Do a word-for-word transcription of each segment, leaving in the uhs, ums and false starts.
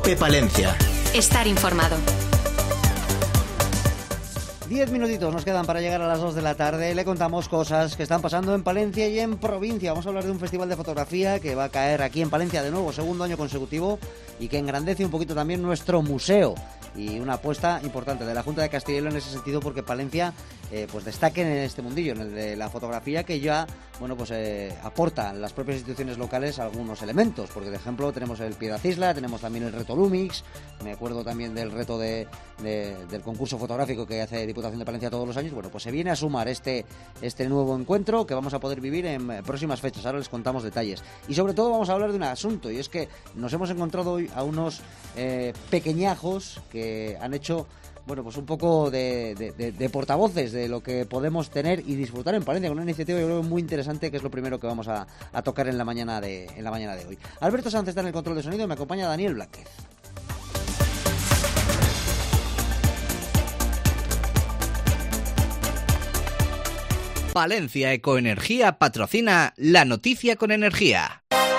COPE Palencia. Estar informado. Diez minutitos nos quedan para llegar a las dos de la tarde. Le contamos cosas que están pasando en Palencia y en provincia. Vamos a hablar de un festival de fotografía que va a caer aquí en Palencia de nuevo, segundo año consecutivo, y que engrandece un poquito también nuestro museo. Y una apuesta importante de la Junta de Castilla y León en ese sentido, porque Palencia eh, pues destaque en este mundillo, en el de la fotografía, que ya bueno pues eh, aporta las propias instituciones locales algunos elementos. Porque, por ejemplo, tenemos el Piedras Isla, tenemos también el reto Lumix, me acuerdo también del reto de, de, del concurso fotográfico que hace Diputación de Palencia todos los años. Bueno, pues se viene a sumar este, este nuevo encuentro que vamos a poder vivir en próximas fechas. Ahora les contamos detalles. Y sobre todo vamos a hablar de un asunto, y es que nos hemos encontrado hoy a unos eh, pequeñajos que han hecho, bueno, pues un poco de, de, de, de portavoces de lo que podemos tener y disfrutar en Palencia, con una iniciativa yo creo muy interesante, que es lo primero que vamos a, a tocar en la mañana de en la mañana de hoy. Alberto Sanz está en el control de sonido y me acompaña Daniel Blázquez. Palencia Ecoenergía patrocina La Noticia con Energía.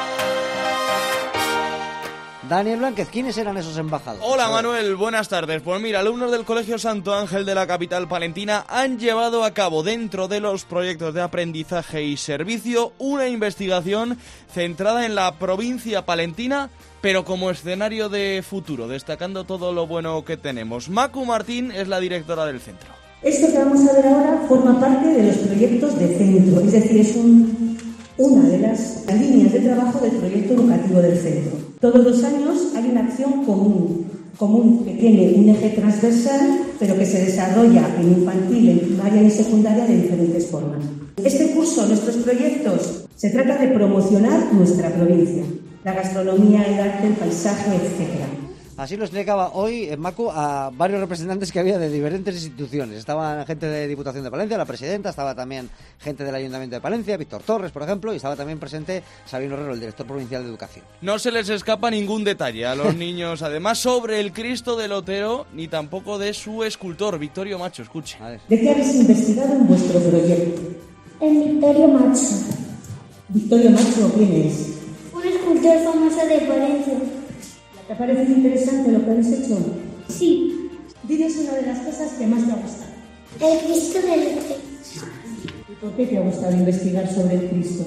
Daniel Blázquez, ¿quiénes eran esos embajadores? Hola Manuel, buenas tardes. Pues mira, alumnos del Colegio Santo Ángel de la capital palentina han llevado a cabo, dentro de los proyectos de aprendizaje y servicio, una investigación centrada en la provincia palentina, pero como escenario de futuro, destacando todo lo bueno que tenemos. Macu Martín es la directora del centro. Esto que vamos a ver ahora forma parte de los proyectos de centro, es decir, es un, una de las líneas de trabajo del proyecto educativo del centro. Todos los años hay una acción común, común que tiene un eje transversal, pero que se desarrolla en infantil, en primaria y en secundaria de diferentes formas. Este curso, nuestros proyectos, se trata de promocionar nuestra provincia, la gastronomía, el arte, el paisaje, etcétera. Así lo explicaba hoy en Macu a varios representantes que había de diferentes instituciones. Estaba gente de Diputación de Palencia, la presidenta, estaba también gente del Ayuntamiento de Palencia, Víctor Torres, por ejemplo, y estaba también presente Sabino Herrero, el director provincial de Educación. No se les escapa ningún detalle a los niños, además, sobre el Cristo del Otero, ni tampoco de su escultor, Victorio Macho. Escuche. ¿De qué habéis investigado en vuestro proyecto? En Victorio Macho. ¿Victorio Macho quién es? Un escultor famoso de Palencia. ¿Te ha parecido interesante lo que habéis hecho? Sí. Diles una de las cosas que más te ha gustado. El Cristo del Otero. ¿Y por qué te ha gustado investigar sobre el Cristo?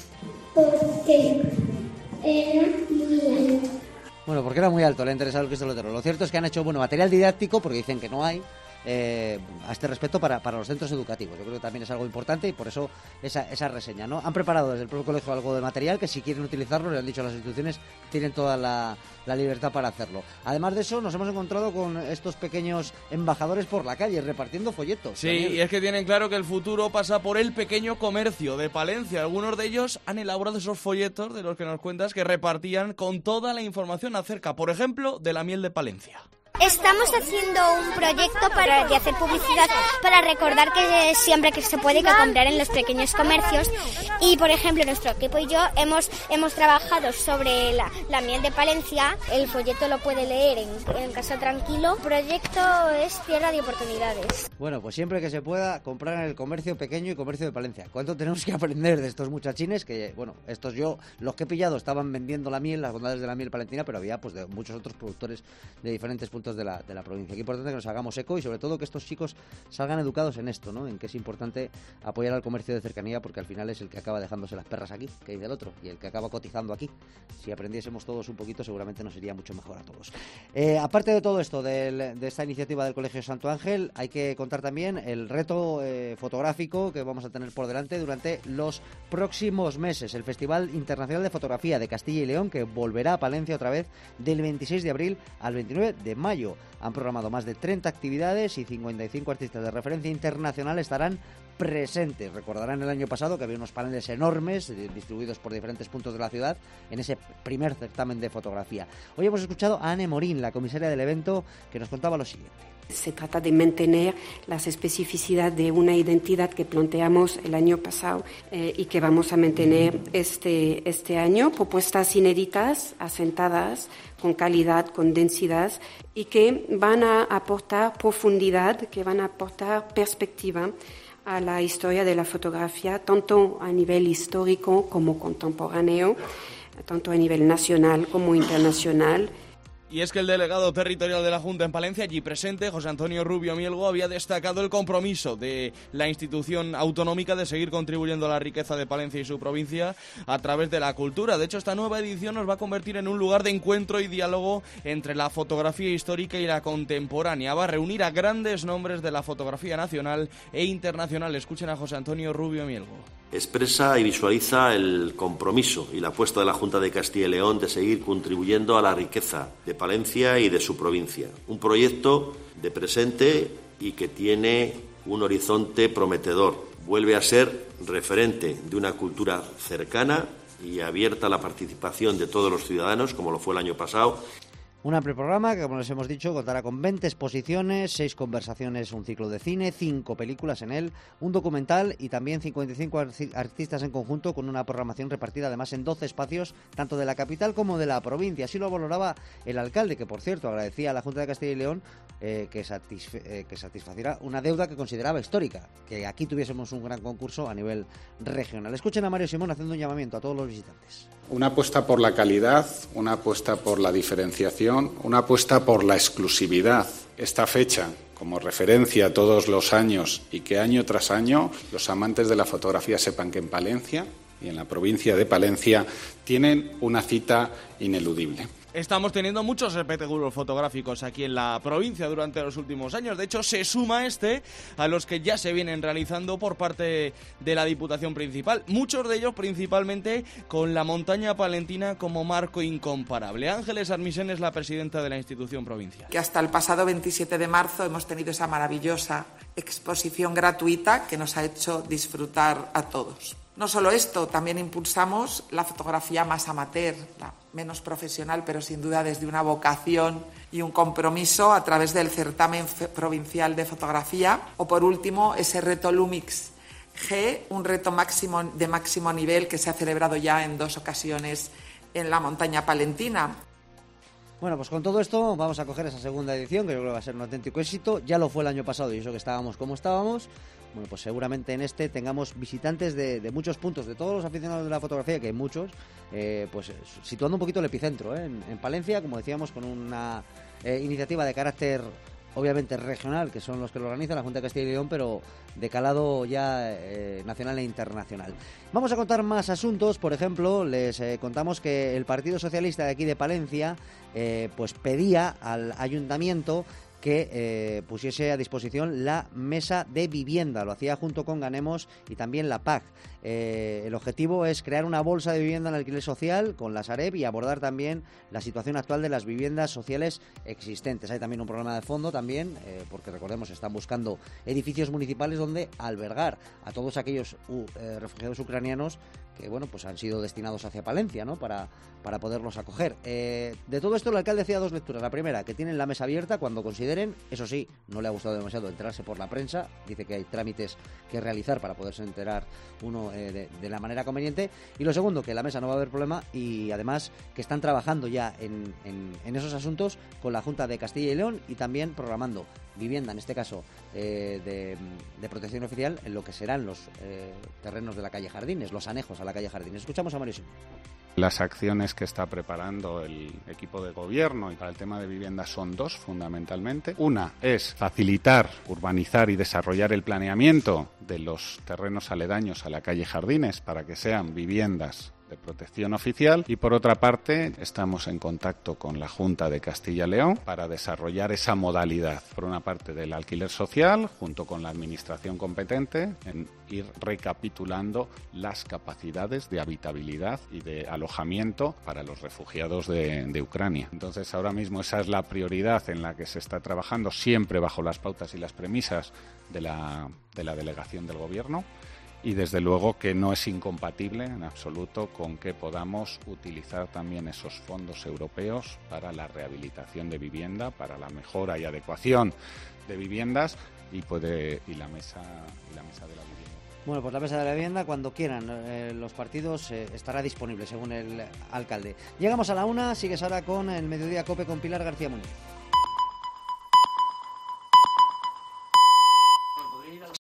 Porque era muy alto. Bueno, porque era muy alto, le ha interesado el Cristo del Otero. Lo cierto es que han hecho bueno material didáctico, porque dicen que no hay, Eh, a este respecto para, para los centros educativos. Yo creo que también es algo importante y por eso esa, esa reseña, ¿no? Han preparado desde el propio colegio algo de material que si quieren utilizarlo, le han dicho a las instituciones, tienen toda la, la libertad para hacerlo. Además de eso, nos hemos encontrado con estos pequeños embajadores por la calle repartiendo folletos. Sí, Daniel. y es que tienen claro que el futuro pasa por el pequeño comercio de Palencia. Algunos de ellos han elaborado esos folletos de los que nos cuentas que repartían con toda la información acerca, por ejemplo, de la miel de Palencia. Estamos haciendo un proyecto para de hacer publicidad para recordar que siempre que se puede que comprar en los pequeños comercios y, por ejemplo, nuestro equipo y yo hemos hemos trabajado sobre la, la miel de Palencia. El folleto lo puede leer en, en casa tranquilo. El proyecto es tierra de oportunidades. Bueno, pues siempre que se pueda comprar en el comercio pequeño y comercio de Palencia. ¿Cuánto tenemos que aprender de estos muchachines? Que, bueno, estos yo, los que he pillado estaban vendiendo la miel, las bondades de la miel palentina, pero había pues de muchos otros productores de diferentes puntos de la, de la provincia. Qué importante que nos hagamos eco y sobre todo que estos chicos salgan educados en esto, ¿no? En que es importante apoyar al comercio de cercanía, porque al final es el que acaba dejándose las perras aquí, que hay del otro, y el que acaba cotizando aquí. Si aprendiésemos todos un poquito, seguramente nos iría mucho mejor a todos. Eh, aparte de todo esto, del, de esta iniciativa del Colegio Santo Ángel, hay que contar también el reto eh, fotográfico que vamos a tener por delante durante los próximos meses. El Festival Internacional de Fotografía de Castilla y León, que volverá a Palencia otra vez del veintiséis de abril al veintinueve de mayo. Han programado más de treinta actividades y cincuenta y cinco artistas de referencia internacional estarán presentes. Recordarán el año pasado que había unos paneles enormes distribuidos por diferentes puntos de la ciudad en ese primer certamen de fotografía. Hoy hemos escuchado a Anne Morín, la comisaria del evento, que nos contaba lo siguiente. Se trata de mantener las especificidades de una identidad que planteamos el año pasado eh, y que vamos a mantener este, este año. Propuestas inéditas, asentadas, con calidad, con densidad y que van a aportar profundidad, que van a aportar perspectiva a la historia de la fotografía, tanto a nivel histórico como contemporáneo, tanto a nivel nacional como internacional. Y es que el delegado territorial de la Junta en Palencia, allí presente, José Antonio Rubio Mielgo, había destacado el compromiso de la institución autonómica de seguir contribuyendo a la riqueza de Palencia y su provincia a través de la cultura. De hecho, esta nueva edición nos va a convertir en un lugar de encuentro y diálogo entre la fotografía histórica y la contemporánea. Va a reunir a grandes nombres de la fotografía nacional e internacional. Escuchen a José Antonio Rubio Mielgo. Expresa y visualiza el compromiso y la apuesta de la Junta de Castilla y León de seguir contribuyendo a la riqueza de Palencia y de su provincia. Un proyecto de presente y que tiene un horizonte prometedor. Vuelve a ser referente de una cultura cercana y abierta a la participación de todos los ciudadanos, como lo fue el año pasado. Un amplio programa que, como les hemos dicho, contará con veinte exposiciones, seis conversaciones, un ciclo de cine, cinco películas en él, un documental y también cincuenta y cinco artistas en conjunto, con una programación repartida además en doce espacios, tanto de la capital como de la provincia. Así lo valoraba el alcalde, que por cierto agradecía a la Junta de Castilla y León eh, que, satisf- eh, que satisfaciera una deuda que consideraba histórica, que aquí tuviésemos un gran concurso a nivel regional. Escuchen a Mario Simón haciendo un llamamiento a todos los visitantes. Una apuesta por la calidad, una apuesta por la diferenciación, una apuesta por la exclusividad. Esta fecha, como referencia todos los años y que año tras año los amantes de la fotografía sepan que en Palencia y en la provincia de Palencia tienen una cita ineludible. Estamos teniendo muchos espectáculos fotográficos aquí en la provincia durante los últimos años. De hecho, se suma este a los que ya se vienen realizando por parte de la Diputación Principal. Muchos de ellos principalmente con la montaña palentina como marco incomparable. Ángeles Armisen es la presidenta de la institución provincial. Que hasta el pasado veintisiete de marzo hemos tenido esa maravillosa exposición gratuita que nos ha hecho disfrutar a todos. No solo esto, también impulsamos la fotografía más amateur, la menos profesional, pero sin duda desde una vocación y un compromiso a través del certamen provincial de fotografía. O por último, ese reto Lumix G, un reto máximo de máximo nivel que se ha celebrado ya en dos ocasiones en la montaña palentina. Bueno, pues con todo esto vamos a coger esa segunda edición, que yo creo que va a ser un auténtico éxito. Ya lo fue el año pasado y eso que estábamos como estábamos. Bueno, pues seguramente en este tengamos visitantes de, de muchos puntos, de todos los aficionados de la fotografía, que hay muchos, eh, pues situando un poquito el epicentro, ¿eh? en, en Palencia, como decíamos, con una eh, iniciativa de carácter obviamente regional, que son los que lo organizan, la Junta de Castilla y León, pero de calado ya eh, nacional e internacional. Vamos a contar más asuntos. Por ejemplo, les eh, contamos que el Partido Socialista de aquí de Palencia eh, pues pedía al ayuntamiento que eh, pusiese a disposición la mesa de vivienda. Lo hacía junto con Ganemos y también la P A C. Eh, el objetivo es crear una bolsa de vivienda en alquiler social con la Sareb y abordar también la situación actual de las viviendas sociales existentes. Hay también un programa de fondo también, eh, porque recordemos, están buscando edificios municipales donde albergar a todos aquellos uh, eh, refugiados ucranianos que, bueno, pues han sido destinados hacia Palencia, ¿no? Para, para poderlos acoger. Eh, de todo esto el alcalde hacía dos lecturas. La primera, que tienen la mesa abierta cuando consideren. Eso sí, no le ha gustado demasiado enterarse por la prensa. Dice que hay trámites que realizar para poderse enterar uno eh, de, de la manera conveniente. Y lo segundo, que la mesa no va a haber problema y además que están trabajando ya en, en, en esos asuntos con la Junta de Castilla y León y también programando vivienda, en este caso eh, de, de protección oficial, en lo que serán los eh, terrenos de la calle Jardines, los anejos a la calle Jardines. Escuchamos a Mario Simón. Las acciones que está preparando el equipo de gobierno y para el tema de vivienda son dos, fundamentalmente. Una es facilitar, urbanizar y desarrollar el planeamiento de los terrenos aledaños a la calle Jardines para que sean viviendas de protección oficial, y por otra parte estamos en contacto con la Junta de Castilla y León para desarrollar esa modalidad, por una parte del alquiler social junto con la administración competente, en ir recapitulando las capacidades de habitabilidad y de alojamiento para los refugiados de, de Ucrania. Entonces ahora mismo esa es la prioridad en la que se está trabajando, siempre bajo las pautas y las premisas de la, de la delegación del gobierno. Y desde luego que no es incompatible en absoluto con que podamos utilizar también esos fondos europeos para la rehabilitación de vivienda, para la mejora y adecuación de viviendas y puede y la mesa y la mesa de la vivienda. Bueno, pues la mesa de la vivienda, cuando quieran eh, los partidos, eh, estará disponible, según el alcalde. Llegamos a la una, sigues ahora con el Mediodía COPE con Pilar García Muñoz.